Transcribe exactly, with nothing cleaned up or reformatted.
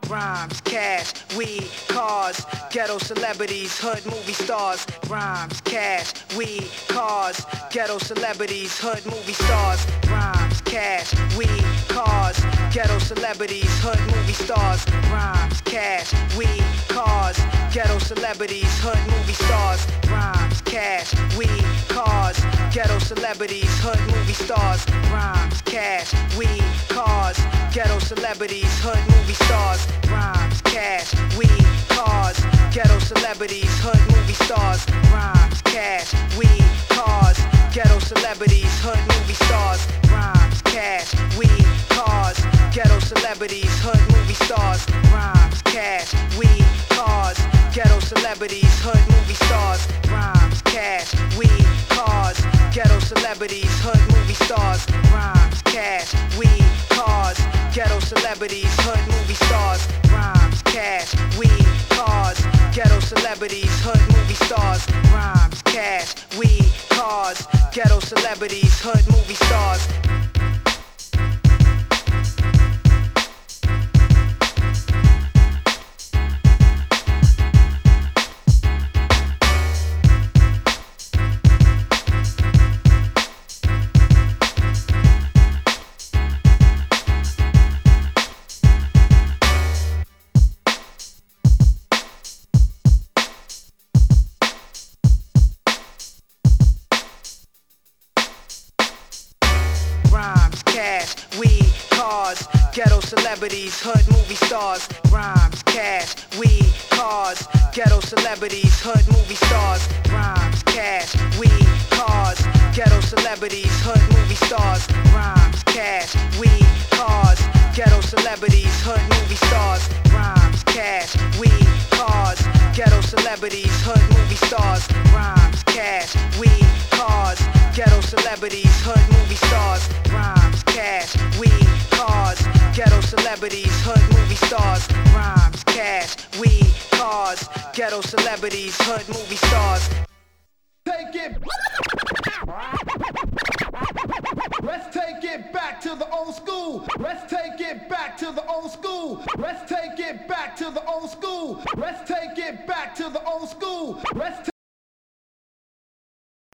rhymes, cash, weed, cars, ghetto celebrities, hood movie stars. Rhymes, cash, weed, cars, ghetto celebrities, hood movie stars. Rhymes, cash, weed, cars, ghetto celebrities, hood movie stars. Rhymes, cash, weed, cars, ghetto celebrities, hood movie stars. Rhymes, cash, weed, cars, ghetto celebrities, hood movie stars. Rhymes, cash, weed, cars, ghetto celebrities, hood movie stars. Rhymes, cash, weed, cars, ghetto celebrities, hood movie stars. Rhymes, cash, weed, cars, ghetto celebrities, hood movie stars. Rhymes, cash, weed, cars, ghetto celebrities, hood movie stars. Rhymes, cash, weed, cars, ghetto celebrities, hood movie stars. Rhymes, cash, weed, cars, ghetto celebrities, hood movie stars. Rhymes, cash, weed, cars, ghetto celebrities, hood movie stars. Rhymes, cash, weed, cars, ghetto celebrities, hood movie stars. Rhymes, cash, weed, cars, ghetto celebrities, hood movie stars. Rhymes, cash, weed, cars, ghetto celebrities, hood movie stars. Rhymes, cash, weed, cars, ghetto celebrities, hood movie stars. Rhymes, cash, weed, cars, ghetto celebrities, hood movie stars. Rhymes, cash, weed, cars, ghetto celebrities, hood movie stars. Rhymes, cash, weed, cars, ghetto celebrities, hood movie stars. Rhymes, cash, weed, cars, ghetto celebrities, hood movie stars. Rhymes, cash, weed, cars, ghetto celebrities, hood movie stars. Rhymes, cash, weed, cars, ghetto celebrities, hood movie stars. Take it. Let's take it back to the old school. Let's take it back to the old school. Let's take it back to the old school. Let's take it back to the old school. Let's